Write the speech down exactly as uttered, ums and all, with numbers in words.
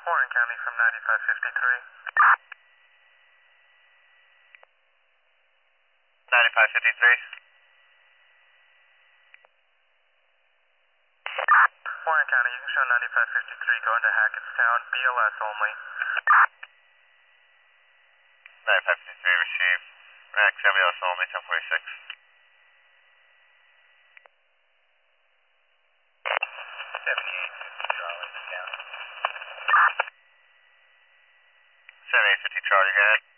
Warren County from ninety-five fifty-three. ninety-five fifty-three. Warren County, you can show ninety-five fifty-three going to Hackettstown, B L S only. ninety-five fifty-three received. Rack B L S only, ten forty-six. seventy-eight fifty Charlie, County. seventy-eight fifty Charlie, go ahead.